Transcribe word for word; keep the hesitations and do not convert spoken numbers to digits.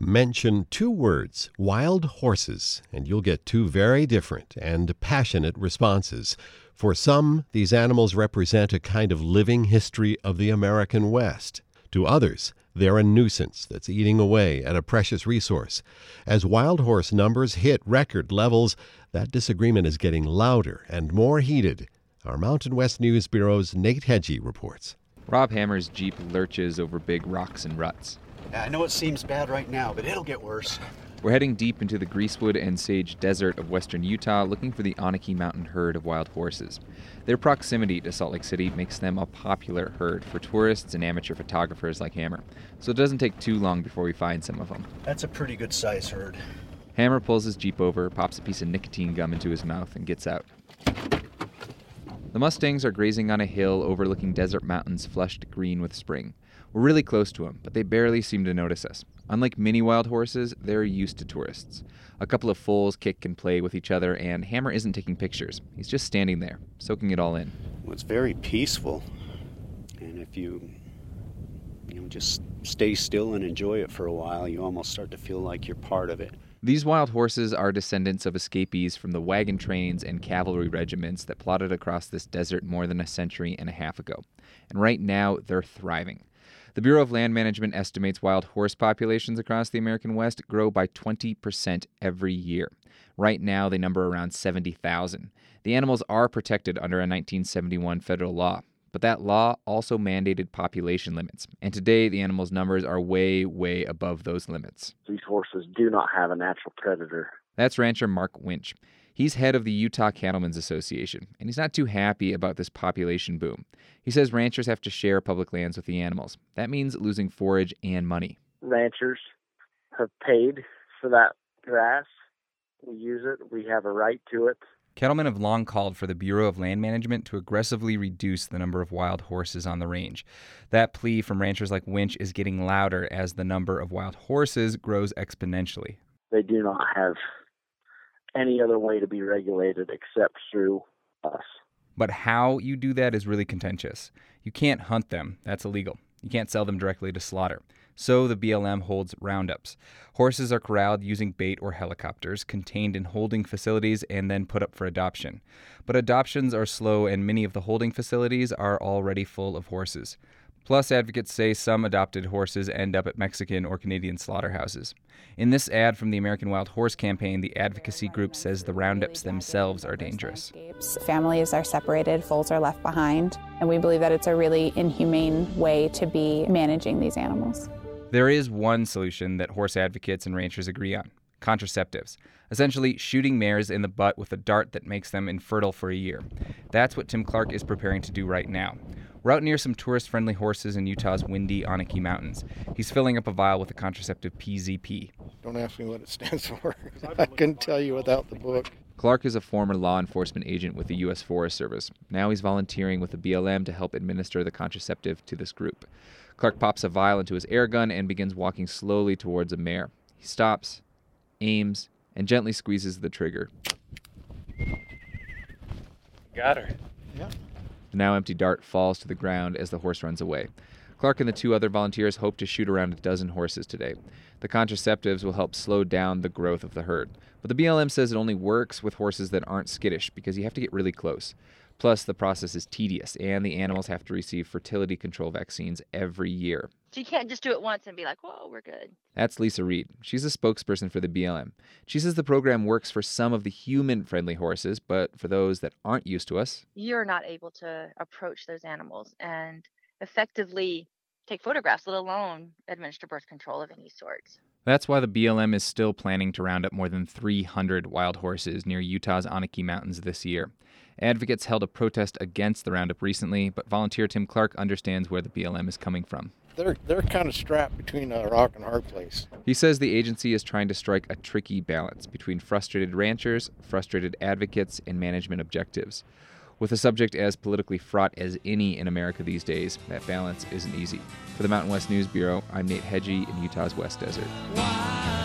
Mention two words, wild horses, and you'll get two very different and passionate responses. For some, these animals represent a kind of living history of the American West. To others, they're a nuisance that's eating away at a precious resource. As wild horse numbers hit record levels, that disagreement is getting louder and more heated. Our Mountain West News Bureau's Nate Hedgie reports. Rob Hammer's Jeep lurches over big rocks and ruts. I know it seems bad right now, but it'll get worse. We're heading deep into the Greasewood and Sage Desert of western Utah looking for the Anakie Mountain herd of wild horses. Their proximity to Salt Lake City makes them a popular herd for tourists and amateur photographers like Hammer, so it doesn't take too long before we find some of them. That's a pretty good size herd. Hammer pulls his Jeep over, pops a piece of nicotine gum into his mouth, and gets out. The Mustangs are grazing on a hill overlooking desert mountains flushed green with spring. We're really close to them, but they barely seem to notice us. Unlike many wild horses, they're used to tourists. A couple of foals kick and play with each other, and Hammer isn't taking pictures. He's just standing there, soaking it all in. Well, it's very peaceful, and if you, you know, just stay still and enjoy it for a while, you almost start to feel like you're part of it. These wild horses are descendants of escapees from the wagon trains and cavalry regiments that plodded across this desert more than a century and a half ago. And right now, they're thriving. The Bureau of Land Management estimates wild horse populations across the American West grow by twenty percent every year. Right now, they number around seventy thousand. The animals are protected under a nineteen seventy-one federal law, but that law also mandated population limits. And today, the animals' numbers are way, way above those limits. These horses do not have a natural predator. That's rancher Mark Winch. He's head of the Utah Cattlemen's Association, and he's not too happy about this population boom. He says ranchers have to share public lands with the animals. That means losing forage and money. Ranchers have paid for that grass. We use it. We have a right to it. Cattlemen have long called for the Bureau of Land Management to aggressively reduce the number of wild horses on the range. That plea from ranchers like Winch is getting louder as the number of wild horses grows exponentially. They do not have any other way to be regulated except through us. But how you do that is really contentious. You can't hunt them. That's illegal. You can't sell them directly to slaughter. So the B L M holds roundups. Horses are corralled using bait or helicopters, contained in holding facilities, and then put up for adoption. But adoptions are slow, and many of the holding facilities are already full of horses. Plus, advocates say some adopted horses end up at Mexican or Canadian slaughterhouses. In this ad from the American Wild Horse Campaign, the advocacy group says the roundups themselves are dangerous. Families are separated, foals are left behind, and we believe that it's a really inhumane way to be managing these animals. There is one solution that horse advocates and ranchers agree on: contraceptives. Essentially, shooting mares in the butt with a dart that makes them infertile for a year. That's what Tim Clark is preparing to do right now. We're out near some tourist-friendly horses in Utah's windy Anakie Mountains. He's filling up a vial with the contraceptive P Z P. Don't ask me what it stands for. I couldn't tell you without the book. Clark is a former law enforcement agent with the U S Forest Service. Now he's volunteering with the B L M to help administer the contraceptive to this group. Clark pops a vial into his air gun and begins walking slowly towards a mare. He stops, aims, and gently squeezes the trigger. Got her. Yeah. The now empty dart falls to the ground as the horse runs away. Clark and the two other volunteers hope to shoot around a dozen horses today. The contraceptives will help slow down the growth of the herd. But the B L M says it only works with horses that aren't skittish because you have to get really close. Plus, the process is tedious, and the animals have to receive fertility control vaccines every year. So you can't just do it once and be like, whoa, we're good. That's Lisa Reed. She's a spokesperson for the B L M. She says the program works for some of the human-friendly horses, but for those that aren't used to us, you're not able to approach those animals and effectively take photographs, let alone administer birth control of any sort. That's why the B L M is still planning to round up more than three hundred wild horses near Utah's Anakie Mountains this year. Advocates held a protest against the roundup recently, but volunteer Tim Clark understands where the B L M is coming from. They're they're kind of strapped between a rock and a hard place. He says the agency is trying to strike a tricky balance between frustrated ranchers, frustrated advocates, and management objectives. With a subject as politically fraught as any in America these days, that balance isn't easy. For the Mountain West News Bureau, I'm Nate Hedgie in Utah's West Desert.